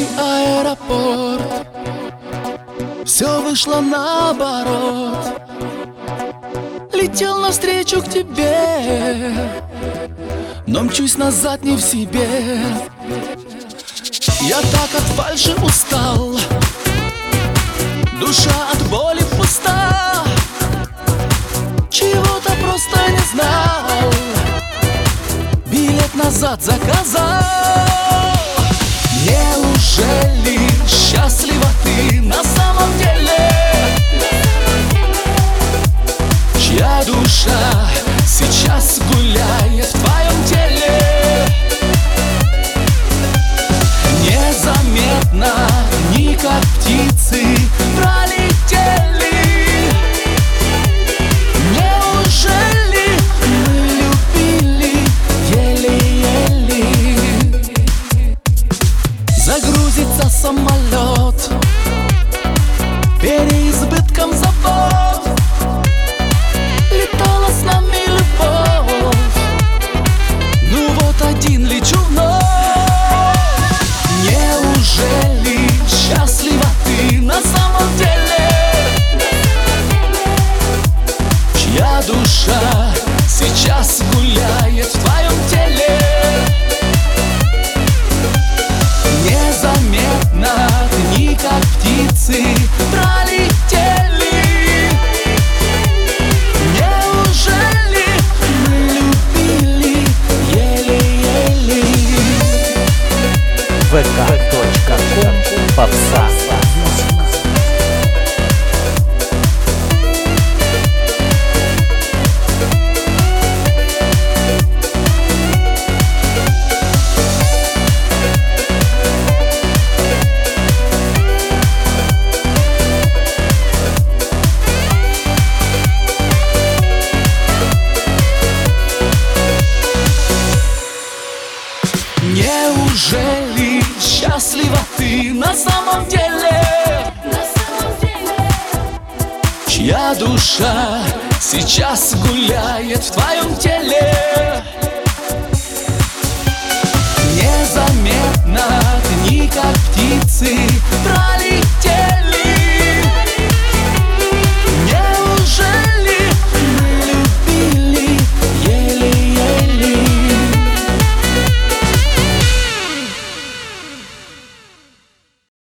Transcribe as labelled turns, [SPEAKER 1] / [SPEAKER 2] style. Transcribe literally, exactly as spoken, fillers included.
[SPEAKER 1] аэропорт, все вышло наоборот. Летел навстречу к тебе, но мчусь назад не в себе. Я так от фальши устал, душа от боли пуста. Чего-то просто не знал, билет назад заказал. Неужели счастлива ты на самом деле? Чья душа сейчас гуляет в твоем теле? Незаметно, не как птицы, пролетели. Неужели мы любили еле-еле? Загрузится самолет переизбытком забот. Летала с нами любовь, ну вот один лечу вновь. Неужели счастлива ты на самом деле? Чья душа сейчас гуляет в твоем теле? Незаметно, дни как птицы пролетели. Неужели мы любили еле-еле?
[SPEAKER 2] вэ ка точка ком попса.
[SPEAKER 1] Неужели счастлива ты на самом деле? Чья душа сейчас гуляет в твоем теле? Незаметно, дни как птицы пролетели.